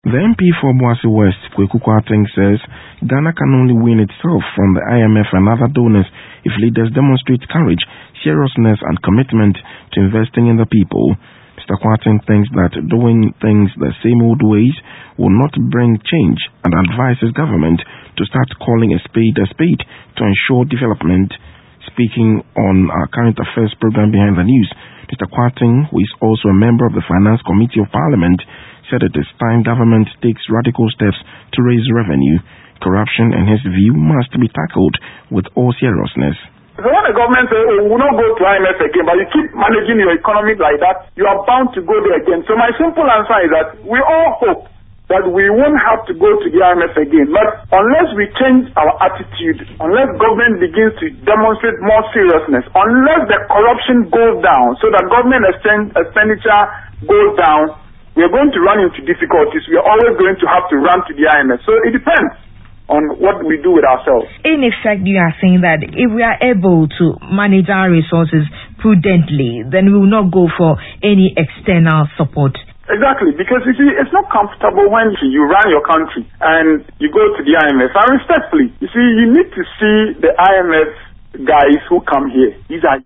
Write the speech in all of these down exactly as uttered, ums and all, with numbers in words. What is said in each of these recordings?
The M P for Obuasi West, Kweku Kwarteng, says Ghana can only win itself from the I M F and other donors if leaders demonstrate courage, seriousness and commitment to investing in the people. Mister Kwarteng thinks that doing things the same old ways will not bring change and advises government to start calling a spade a spade to ensure development. Speaking on our current affairs program Behind the News, Mister Kwarteng, who is also a member of the Finance Committee of Parliament, said it is time government takes radical steps to raise revenue. Corruption, in his view, must be tackled with all seriousness. So when the government says, oh, we will not go to I M F again, but you keep managing your economy like that, you are bound to go there again. So my simple answer is that we all hope that we won't have to go to the I M F again. But unless we change our attitude, unless government begins to demonstrate more seriousness, unless the corruption goes down so that government expenditure goes down, we are going to run into difficulties. We are always going to have to run to the I M F. So it depends on what we do with ourselves. In effect, you are saying that if we are able to manage our resources prudently, then we will not go for any external support. Exactly, because you see, it's not comfortable when you run your country and you go to the I M F. And respectfully, you see, you need to see the I M F guys who come here. These are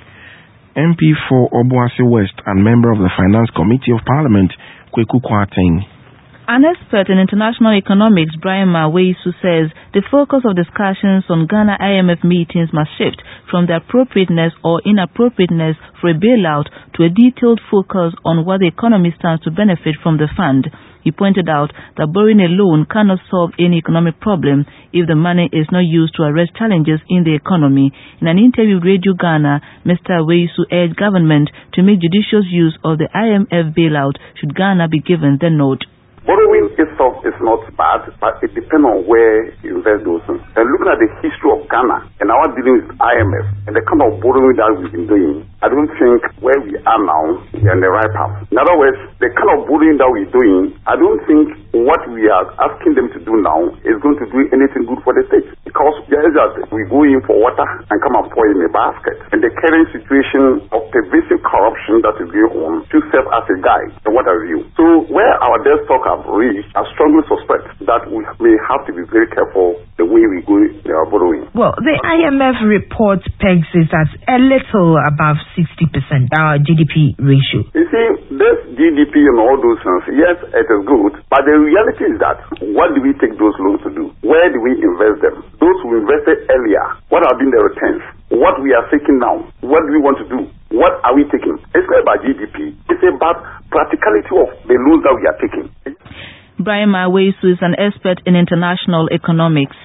M P for Obuasi West and member of the Finance Committee of Parliament, Kweku Kwarteng. An expert in international economics, Brian Maweisu, says the focus of discussions on Ghana I M F meetings must shift from the appropriateness or inappropriateness for a bailout to a detailed focus on what the economy stands to benefit from the fund. He pointed out that borrowing alone cannot solve any economic problem if the money is not used to arrest challenges in the economy. In an interview with Radio Ghana, Mister Maweisu urged government to make judicious use of the I M F bailout should Ghana be given the nod. Borrowing itself is not bad, but it depends on where you invest those things. And looking at the history of Ghana and our dealing with I M F and the kind of borrowing that we've been doing, I don't think where we are now, we are in the right path. In other words, the kind of borrowing that we're doing, I don't think what we are asking them to do now is going to do anything good for the state. Because there is that we go in for water and come and pour in a basket. And the current situation of pervasive corruption that is going on should serve as a guide and what have you. So where our debt stock have reached, I strongly suspect that we may have to be very careful the way we go uh, borrowing. Well, the I M F report pegs it as a little above sixty percent, our G D P ratio. You see, this G D P and all those things, yes, it is good, but the reality is that what do we take those loans to do? Where do we invest them? Those who invested earlier, what have been the returns? What we are seeking now, what do we want to do? What are we taking? It's not about G D P, it's about practicality of the loans that we are taking. Brian Maweisu is an expert in international economics.